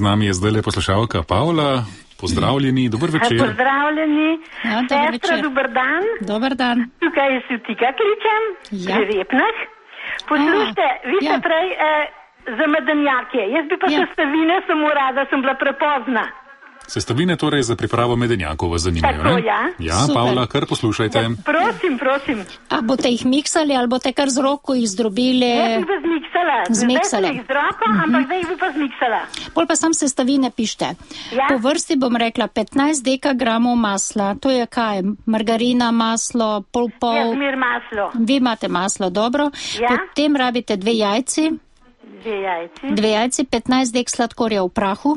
nami je zdaj poslušalka Pavla. Pozdravljeni, dober večer. Pozdravljeni, Sestra, dober dan. Dobar dan. Tukaj je Sutika kličem, pri Repnah. Poslušajte, vi ste prej za medenjake. Jaz bi pa sestavine samo rada, sem bila prepozna. Sestavine torej za pripravo medenjakov vas zanimajo, tako, ne? ja. Ja, Pavla, kar poslušajte. Ja, prosim. A boste jih miksali ali boste kar z roko jih zdrobili? Jaz bi pa zmiksala. Zdaj sem jih z roko, ampak zdaj bi pa zmiksala. Pol pa sam sestavine pište. Ja? Po vrsti bom rekla 15 dekagramov masla. To je kaj? Margarina, maslo, pol. Jaz mir maslo. Vi imate maslo, dobro. Ja? Potem rabite 2 jajci. 2 jajci, 15 dek sladkorja v prahu.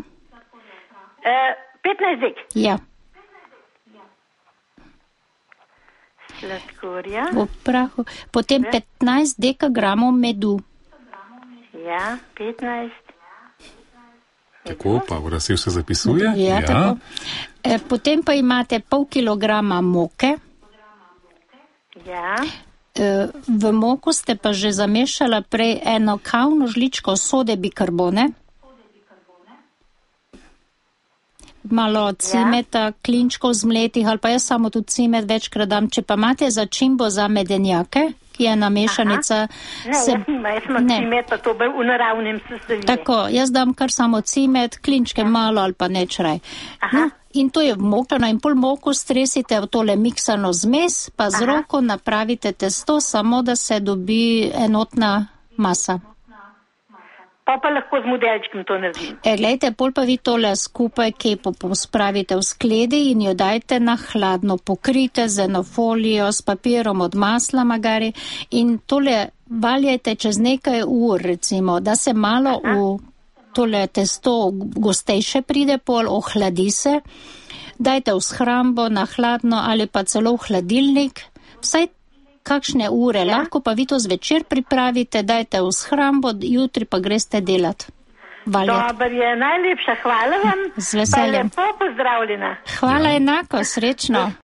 15 dek. Ja. Sladkorja. V prahu. Potem 15 dekagramov medu. Ja, 15. Tako, Pavla si vse zapisuje. Ja, tako. Potem pa imate pol kilograma moke. Ja. V moko ste pa že zamešala prej eno kavno žličko sode bikarbone. Malo cimeta, klinčkov zmletih, ali pa jaz samo tu cimet večkrat dam. Če pa imate začimbo za medenjake, ki je namešanica. Ne, jaz imam cimet, pa to bo v naravnem sestavini. Tako, jaz dam kar samo cimet, klinčke malo ali pa neč raj. No, in to je vmokano in pol moko stresite v tole miksano zmes, pa z roko napravite testo, samo da se dobi enotna masa. Pa lahko z modelčkom to naredim. Glejte, pol pa vi tole skupaj kepo pospravite v skledi in jo dajte na hladno, pokrite z eno folijo, s papirom od masla magari in tole valjajte čez nekaj ur, recimo, da se malo v tole testo gostejše pride, pol ohladi se, dajte v shrambo na hladno ali pa celo v hladilnik, vsaj kakšne ure, lahko pa vi to zvečer pripravite, dajte v shrambo, jutri pa greste delat. Dobar je, najlepša hvala vam. Z veseljem. Pa lepo pozdravljena. Hvala enako, srečno.